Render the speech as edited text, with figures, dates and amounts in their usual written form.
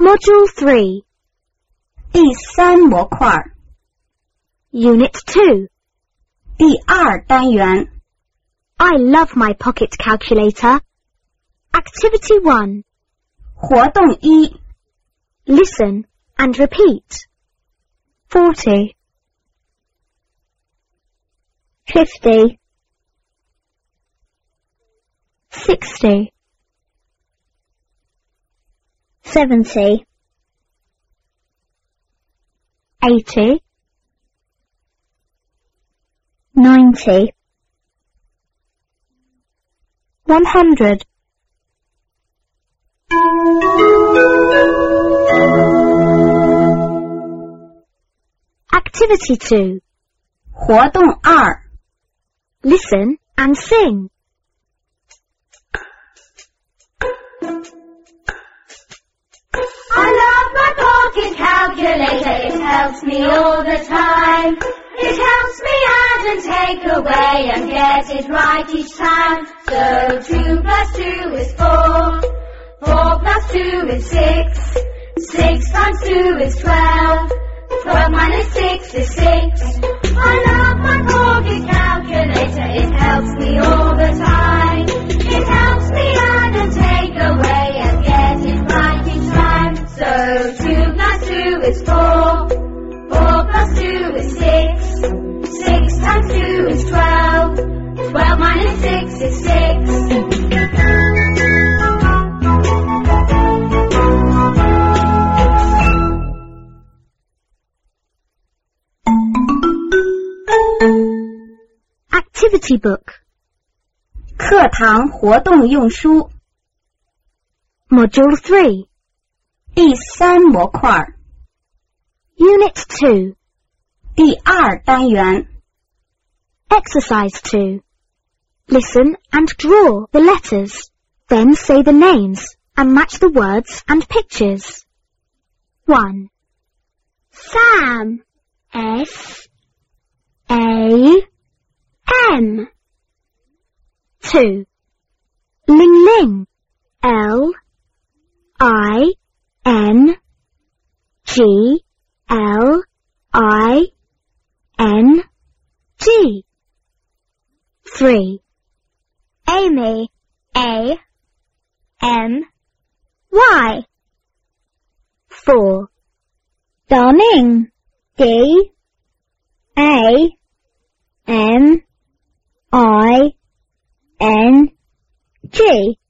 Module 3. 第3模块 Unit 2. 第2单元 I love my pocket calculator. Activity 1. 活动1 Listen and repeat. 40 50 60 70 80 90 100 Activity 2. 活动2 Listen and sing. I love my pocket calculator, it helps me all the time. It helps me add and take away and get it right each time. So 2 plus 2 is 4, 4 plus 2 is 6, 6 times 2 is 12, 12 minus 6 is 6. I love my pocket calculator, it helps me all the time. It helps me add and take away and get it right each time. So 2 plus 2 is 4, 4 plus 2 is 6, 6 times 2 is 12, 12 minus 6 is 6. Activity book. 课堂活动用书 Module 3. 第3模块 Unit 2. 第2单元 Exercise 2. Listen and draw the letters. Then say the names and match the words and pictures. 1. Sam. S-A-M. 2. Ling Ling. L-I-N-G-L-I-N-G. 3. Amy. A-M-Y. 4. Daning. D-A-M-I-N-G.